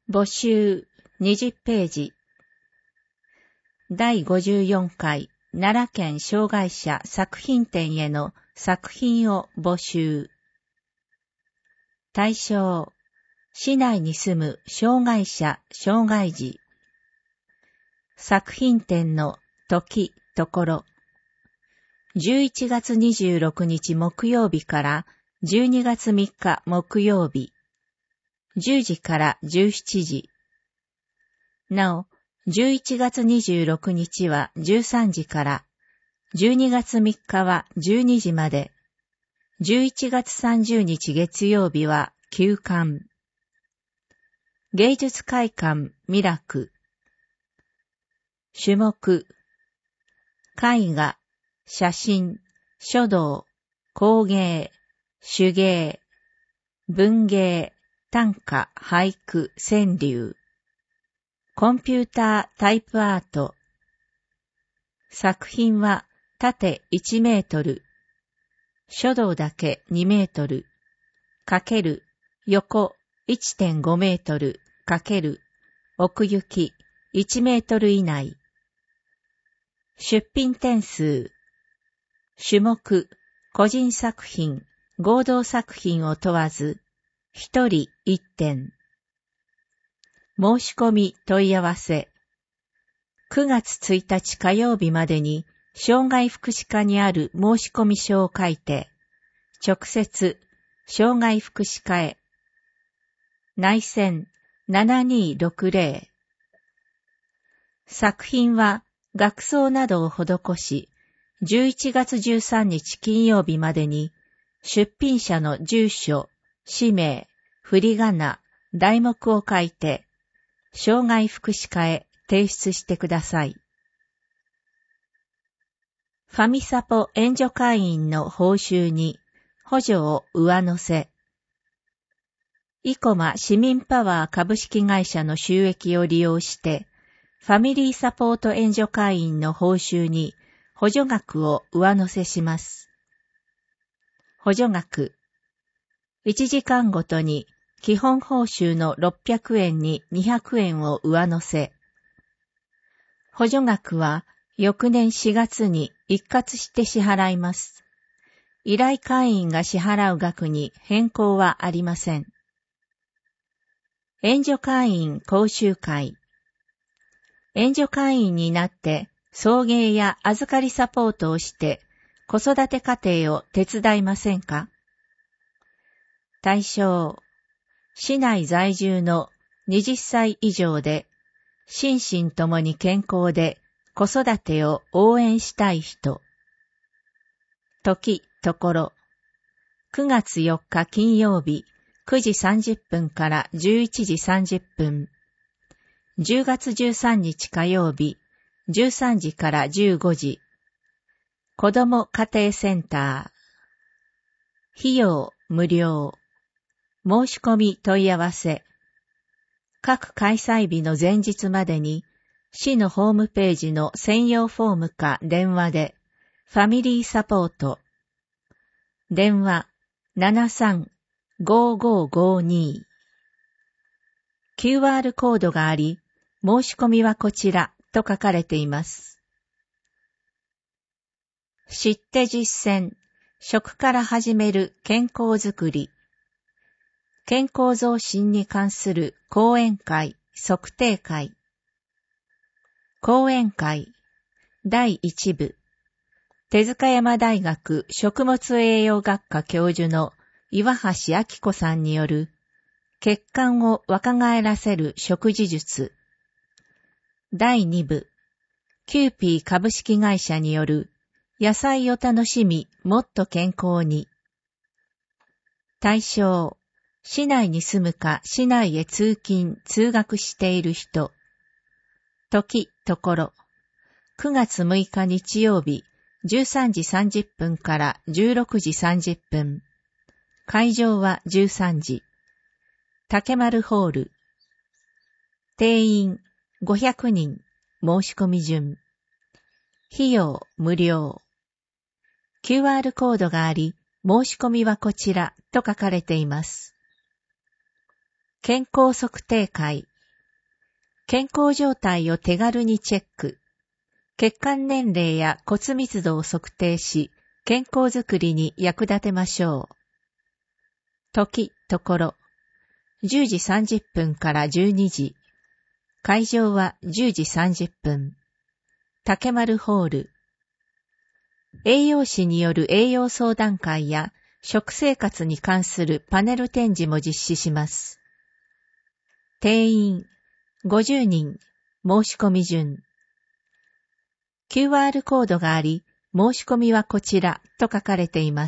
募集20ページ。第54回奈良県障害者作品展への作品を募集。対象、市内に住む障害者、障害児。作品展の時、ところ。11月26日木曜日から12月3日木曜日。10時から17時。なお、11月26日は13時から、12月3日は12時まで、11月30日月曜日は休館。芸術会館ミラク。種目、絵画、写真、書道、工芸、手芸、文芸、短歌、俳句、川柳。コンピュータータイプアート。作品は縦1メートル。書道だけ2メートル。かける横 1.5 メートル。かける奥行き1メートル以内。出品点数。種目、個人作品、合同作品を問わず、1人1点。申し込み問い合わせ。9月1日火曜日までに、障害福祉課にある申し込み書を書いて、直接、障害福祉課へ。内線7260。作品は、額装などを施し、11月13日金曜日までに、出品者の住所、氏名、振り仮名、題目を書いて、障害福祉課へ提出してください。ファミサポ援助会員の報酬に補助を上乗せ。イコマ市民パワー株式会社の収益を利用して、ファミリーサポート援助会員の報酬に補助額を上乗せします。補助額。1時間ごとに基本報酬の600円に200円を上乗せ。補助額は翌年4月に一括して支払います。依頼会員が支払う額に変更はありません。援助会員講習会。援助会員になって送迎や預かりサポートをして子育て家庭を手伝いませんか？対象。市内在住の20歳以上で、心身ともに健康で子育てを応援したい人。時、ところ。9月4日金曜日9時30分から11時30分。10月13日火曜日13時から15時。子ども家庭センター。費用無料。申し込み問い合わせ。各開催日の前日までに、市のホームページの専用フォームか電話で、ファミリーサポート。電話73-5552。QR コードがあり、申し込みはこちらと書かれています。知って実践、食から始める健康づくり。健康増進に関する講演会、測定会。講演会、第1部。手塚山大学食物栄養学科教授の岩橋明子さんによる、血管を若返らせる食事術。第2部。キューピー株式会社による、野菜を楽しみ、もっと健康に。対象。市内に住むか市内へ通勤・通学している人。時、ところ。9月6日日曜日、13時30分から16時30分。会場は13時。竹丸ホール。定員500人。申し込み順。費用無料。QR コードがあり、申し込みはこちらと書かれています。健康測定会、 健康状態を手軽にチェック。血管年齢や骨密度を測定し、健康づくりに役立てましょう。時、ところ。10時30分から12時。会場は10時30分。竹丸ホール。栄養士による栄養相談会や食生活に関するパネル展示も実施します。定員50人。申し込み順。QR コードがあり、申し込みはこちらと書かれています。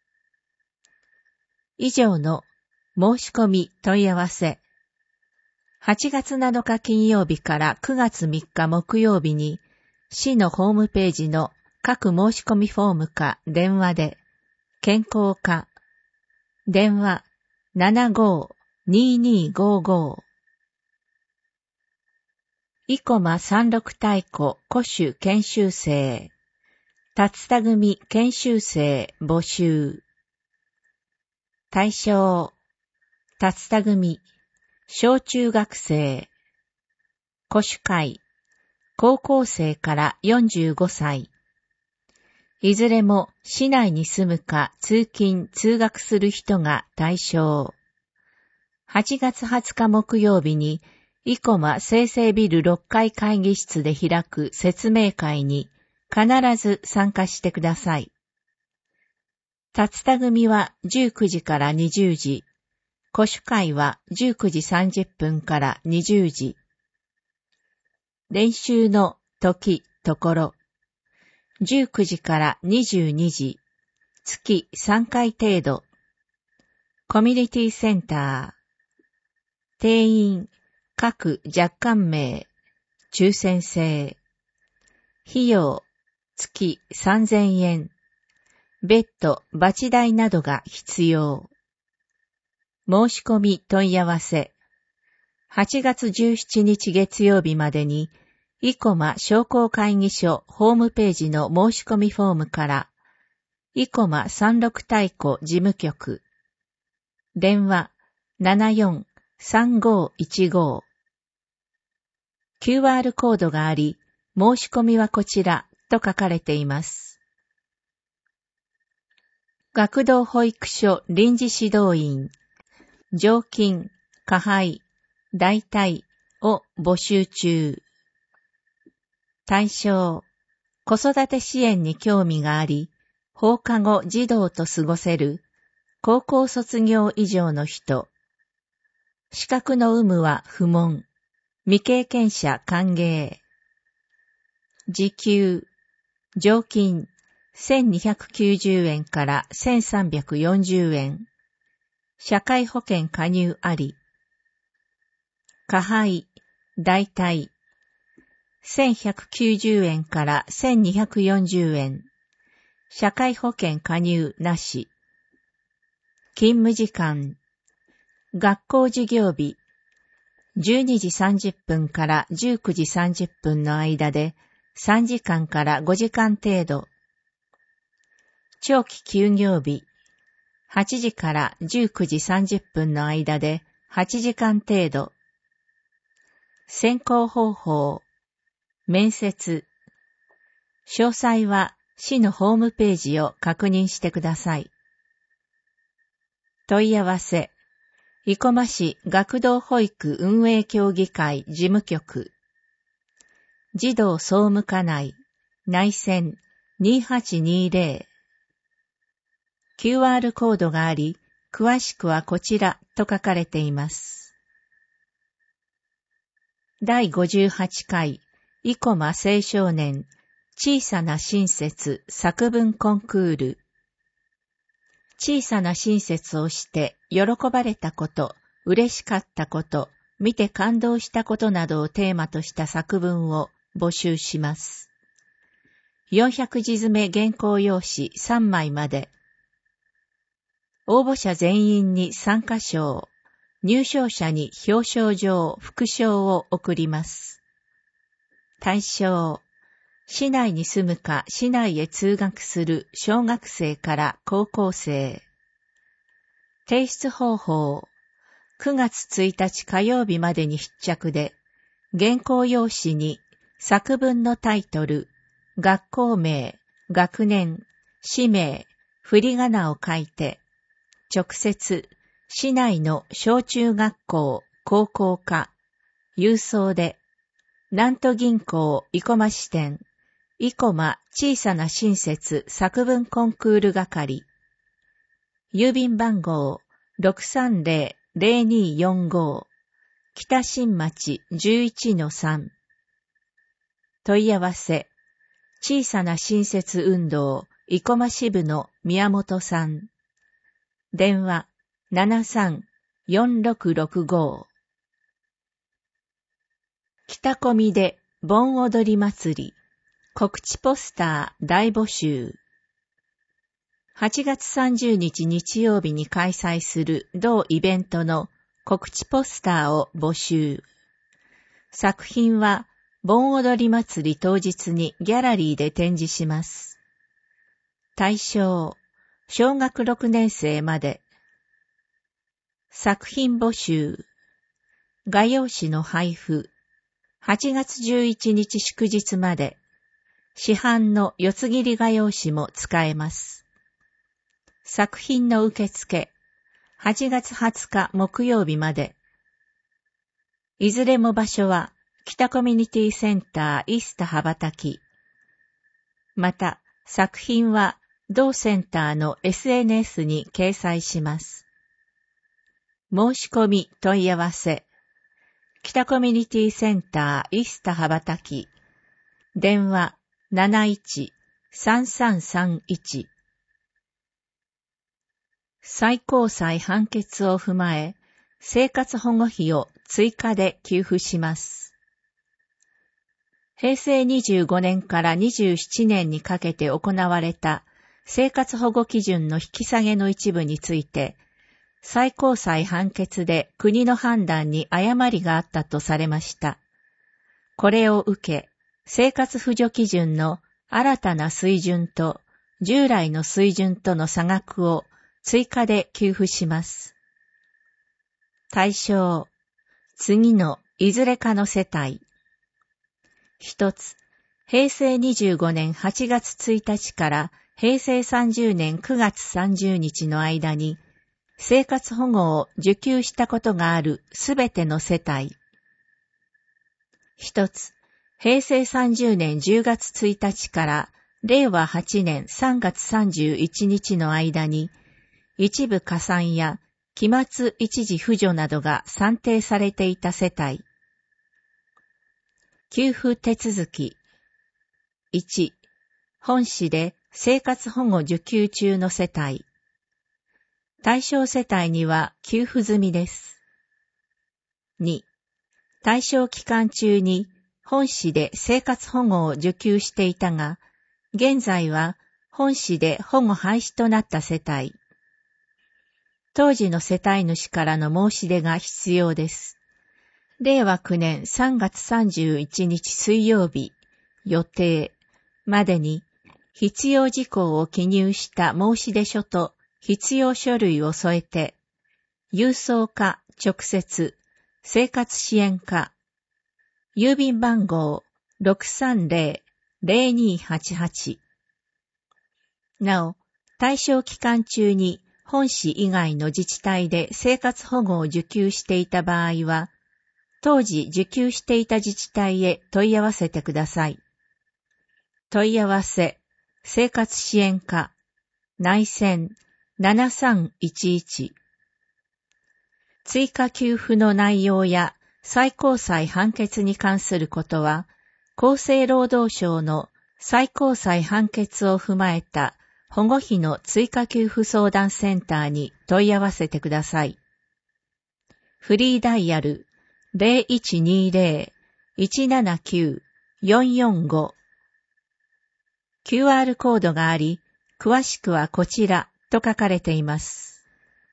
以上の申し込み問い合わせ。8月7日金曜日から9月3日木曜日に、市のホームページの各申し込みフォームか電話で、健康課、電話 75-2255。生駒三六太鼓古酒研修生。竜田組研修生募集。対象。竜田組。小中学生。古酒会。高校生から45歳。いずれも市内に住むか通勤・通学する人が対象。8月20日木曜日に生駒生成ビル6階会議室で開く説明会に必ず参加してください。竜田組は19時から20時。古酒会は19時30分から20時。練習の時、ところ。19時から22時。月3回程度。コミュニティセンター。定員、各若干名。抽選制。費用、月3000円。別途、バチ代などが必要。申し込み問い合わせ。8月17日月曜日までに、生駒商工会議所ホームページの申し込みフォームから、生駒三六太鼓事務局。電話 74-3515。QR コードがあり、申し込みはこちらと書かれています。学童保育所臨時指導員。常勤、加配、代替を募集中。対象、子育て支援に興味があり、放課後児童と過ごせる、高校卒業以上の人。資格の有無は不問。未経験者歓迎。時給、常勤、1290円から1340円。社会保険加入あり。加配、代替。1190円から1240円。社会保険加入なし。勤務時間。学校授業日。12時30分から19時30分の間で3時間から5時間程度。長期休業日。8時から19時30分の間で8時間程度。選考方法。面接。詳細は市のホームページを確認してください。問い合わせ。生駒市学童保育運営協議会事務局。児童総務課内。内線2820。QR コードがあり、詳しくはこちらと書かれています。第58回、生駒青少年、小さな親切作文コンクール。小さな親切をして喜ばれたこと、嬉しかったこと、見て感動したことなどをテーマとした作文を募集します。400字詰め原稿用紙3枚まで。応募者全員に参加賞、入賞者に表彰状、副賞を送ります。対象、市内に住むか市内へ通学する小学生から高校生。提出方法、9月1日火曜日までに必着で、 原稿用紙に作文のタイトル、学校名、学年、氏名、振り仮名を書いて、直接、市内の小中学校、高校か、郵送で、南都銀行生駒支店、生駒小さな親切作文コンクール係、郵便番号 630-0245 北新町 11-3 問い合わせ小さな親切運動生駒支部の宮本さん電話 73-4665 北込みで盆踊り祭り告知ポスター大募集8月30日日曜日に開催する同イベントの告知ポスターを募集。作品は盆踊り祭り当日にギャラリーで展示します。対象、小学6年生まで。作品募集。画用紙の配布。8月11日祝日まで。市販の四つ切り画用紙も使えます。作品の受付、8月20日木曜日まで。いずれも場所は、北コミュニティセンターイスタ羽ばたき。また、作品は、同センターの SNS に掲載します。申し込み問い合わせ。北コミュニティセンターイスタ羽ばたき。電話 71-3331最高裁判決を踏まえ、生活保護費を追加で給付します。平成25年から27年にかけて行われた生活保護基準の引き下げの一部について、最高裁判決で国の判断に誤りがあったとされました。これを受け、生活扶助基準の新たな水準と従来の水準との差額を追加で給付します。対象、次のいずれかの世帯。一つ、平成25年8月1日から平成30年9月30日の間に、生活保護を受給したことがあるすべての世帯。一つ、平成30年10月1日から令和8年3月31日の間に、一部加算や期末一時扶助などが算定されていた世帯。給付手続き。1、本市で生活保護受給中の世帯。対象世帯には給付済みです。2、対象期間中に本市で生活保護を受給していたが、現在は本市で保護廃止となった世帯。当時の世帯主からの申し出が必要です。令和9年3月31日水曜日、予定までに必要事項を記入した申し出書と必要書類を添えて、郵送か直接、生活支援課、郵便番号 630-0288。なお、対象期間中に本市以外の自治体で生活保護を受給していた場合は、当時受給していた自治体へ問い合わせてください。問い合わせ、生活支援課、内線7311。追加給付の内容や最高裁判決に関することは、厚生労働省の最高裁判決を踏まえた保護費の追加給付相談センターに問い合わせてください。フリーダイヤル 0120-179-445 QR コードがあり、詳しくはこちらと書かれています。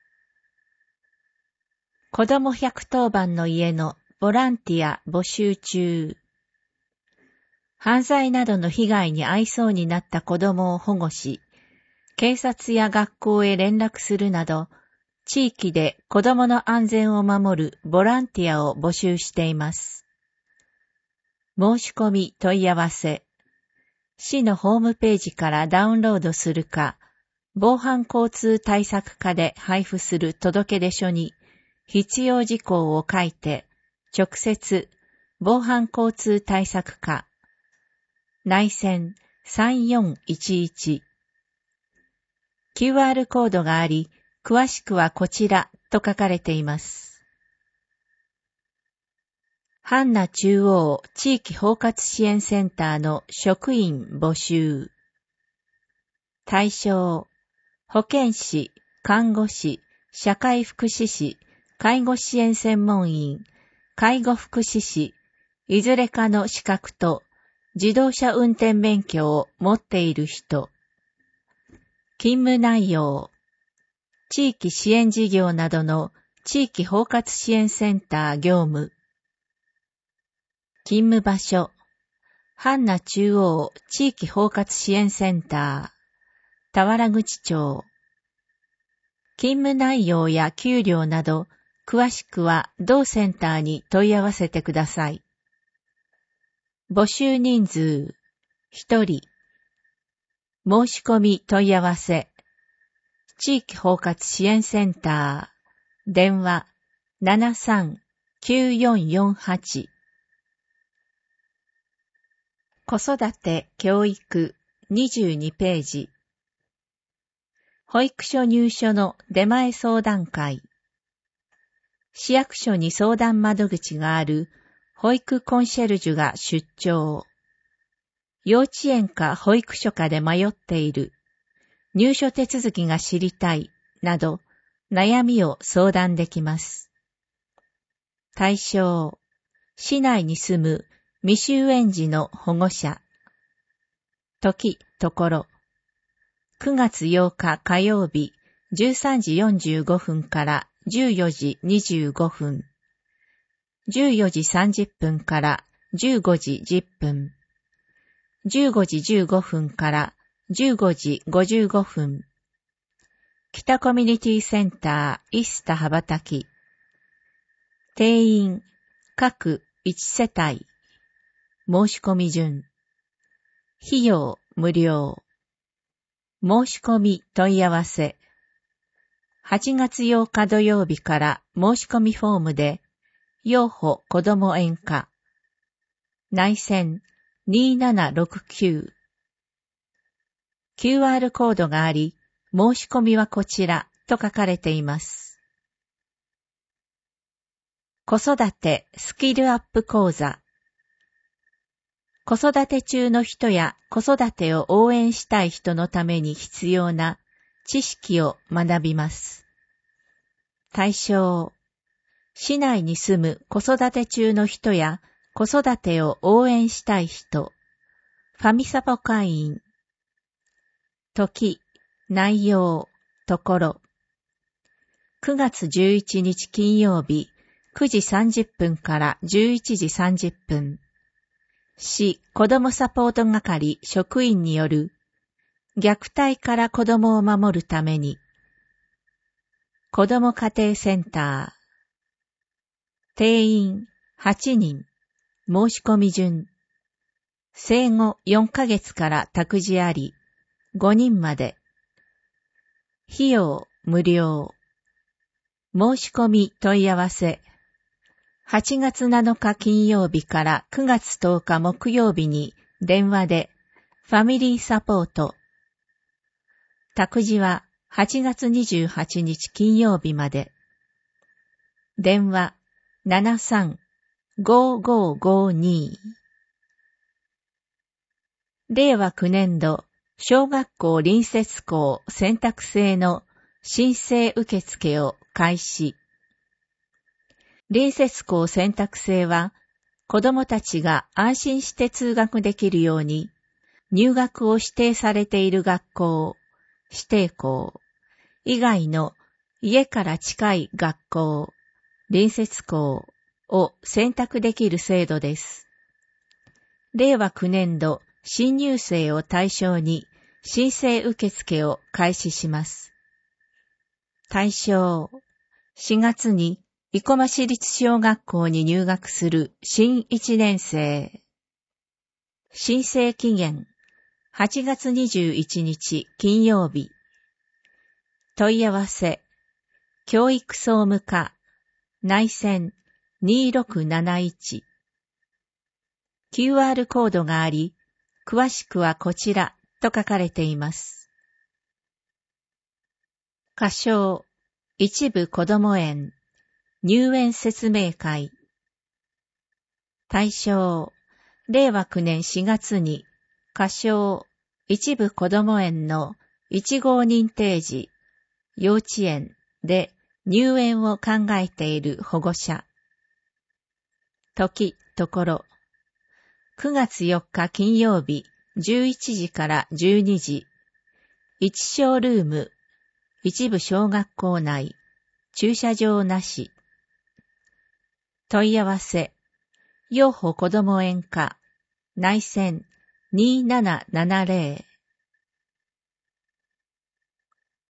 子ども110番の家のボランティア募集中。犯罪などの被害に遭いそうになった子どもを保護し、警察や学校へ連絡するなど、地域で子どもの安全を守るボランティアを募集しています。 申し込み問い合わせ。市のホームページからダウンロードするか、防犯交通対策課で配布する届出書に必要事項を書いて、直接、防犯交通対策課、内線3411。QR コードがあり、詳しくはこちらと書かれています。阪奈中央地域包括支援センターの職員募集。対象、保健師、看護師、社会福祉士、介護支援専門員、介護福祉士、いずれかの資格と自動車運転免許を持っている人。勤務内容、地域支援事業などの地域包括支援センター業務。勤務場所、阪奈中央地域包括支援センター、田原口町。勤務内容や給料など、詳しくは同センターに問い合わせてください。募集人数、1人。申し込み問い合わせ。地域包括支援センター、電話73-9448。子育て教育22ページ。保育所入所の出前相談会。市役所に相談窓口がある保育コンシェルジュが出張。幼稚園か保育所かで迷っている。入所手続きが知りたい。など、悩みを相談できます。対象、市内に住む未就園児の保護者。時、ところ。9月8日火曜日13時45分から14時25分。14時30分から15時10分。15時15分から15時55分。北コミュニティセンターイスタ羽ばたき。定員、各1世帯。申し込み順。費用、無料。申し込み問い合わせ。8月8日土曜日から申し込みフォームで、幼保子ども園歌。内線2769。QR コードがあり、申し込みはこちらと書かれています。子育てスキルアップ講座。子育て中の人や子育てを応援したい人のために必要な知識を学びます。対象、市内に住む子育て中の人や子育てを応援したい人、ファミサポ会員。時、内容、ところ。9月11日金曜日、9時30分から11時30分。市子どもサポート係職員による虐待から子どもを守るために子ども家庭センター定員8人申し込み順生後4ヶ月から託児あり5人まで費用無料申し込み問い合わせ8月7日金曜日から9月10日木曜日に電話でファミリーサポート。託児は8月28日金曜日まで。電話73-5552。令和9年度小学校隣接校選択制の申請受付を開始。隣接校選択制は、子どもたちが安心して通学できるように、入学を指定されている学校、指定校、以外の家から近い学校、隣接校を選択できる制度です。令和9年度新入生を対象に申請受付を開始します。対象、4月に生駒市立小学校に入学する新1年生。 申請期限8月21日金曜日。問い合わせ教育総務課内線2671。QR コードがあり、詳しくはこちらと書かれています。仮称一部こども園入園説明会。対象令和9年4月に仮称一部こども園の1号認定時幼稚園で入園を考えている保護者。時、ところ。9月4日金曜日11時から12時。1小ルーム、一部小学校内、駐車場なし。問い合わせ、幼保こども園課、内線2770。